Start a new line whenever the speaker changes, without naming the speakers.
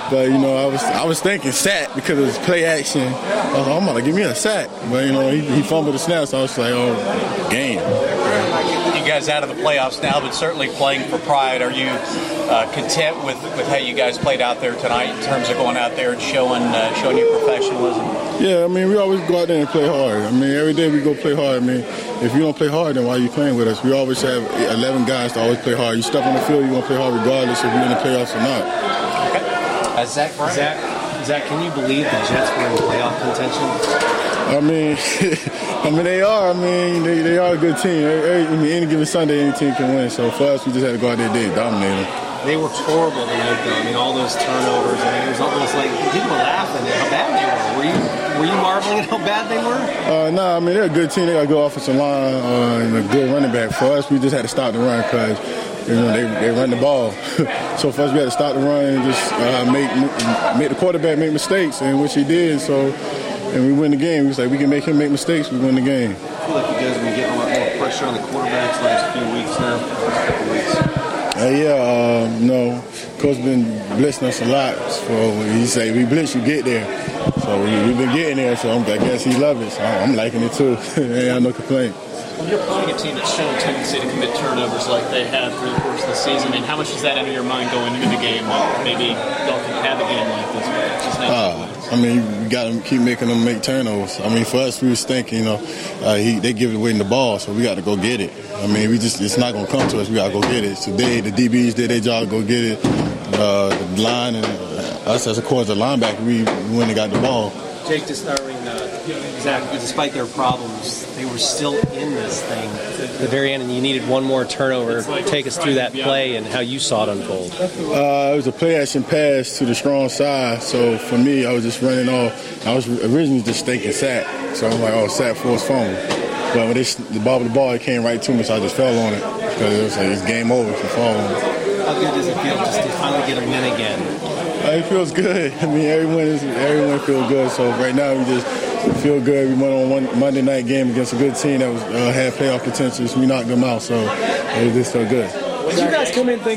But, you know, I was thinking sack because it was play action. I was like, I'm going to give me a sack. But, you know, he fumbled the snap, so I was like, oh, game.
You guys out of the playoffs now, but certainly playing for pride. Are you content with how you guys played out there tonight in terms of going out there and showing your professionalism?
Yeah, I mean, we always go out there and play hard. I mean, every day we go play hard. I mean, if you don't play hard, then why are you playing with us? We always have 11 guys to always play hard. You step on the field, you're going to play hard regardless if you're in the playoffs or not.
Okay.
Zach, can you believe the Jets were in playoff contention?
I mean, they are. I mean, they are a good team. Any given Sunday, any team can win. So for us, we just had to go out there and dominate them.
They were horrible tonight, though. I mean, all those turnovers. I mean, it was almost like people were laughing at how bad they were. Were you marveling at how bad they were?
No, I mean, they're a good team. They got a good offensive line and a good running back. For us, we just had to stop the run because, you know, they run the ball. So for us, we had to stop the run and just make the quarterback make mistakes, and which he did. And we win the game. We was like, we can make him make mistakes. We win the game.
I feel like you guys have been getting a lot more pressure on the quarterbacks last few weeks now, last couple weeks.
No, coach been blitzing us a lot. So he say, we blitz, you get there. So we've been getting there. So I guess he loves it. So I'm liking it too. Ain't got no complaint.
When you're playing a team that's shown a tendency to commit turnovers like they have through the course of the season, I mean, how much does that enter your mind going into the game? Maybe don't have a game like this.
I mean, we got to keep making them make turnovers. I mean, for us, we was thinking, you know, they give it away in the ball, so we got to go get it. I mean, it's not going to come to us. We got to go get it. Today, the DBs did their job, go get it. The line and us as a course, the linebacker, we went and got the ball.
Jake, Zach, despite their problems, they were still in this thing at the very end, and you needed one more turnover. Take us through that play and how you saw it unfold.
It was a play-action pass to the strong side, so for me, I was just running off. I was originally just thinking sack, so I'm like, sack forced fumble. But when the ball, it came right to me, so I just fell on it because it was like, it's game over if you fall on it.
How good does it feel just to finally get a win again?
It feels good. I mean, everyone feels good. So right now we just feel good. We went on one Monday night game against a good team that was had playoff potential. We knocked them out, so it just felt good.
When you guys come in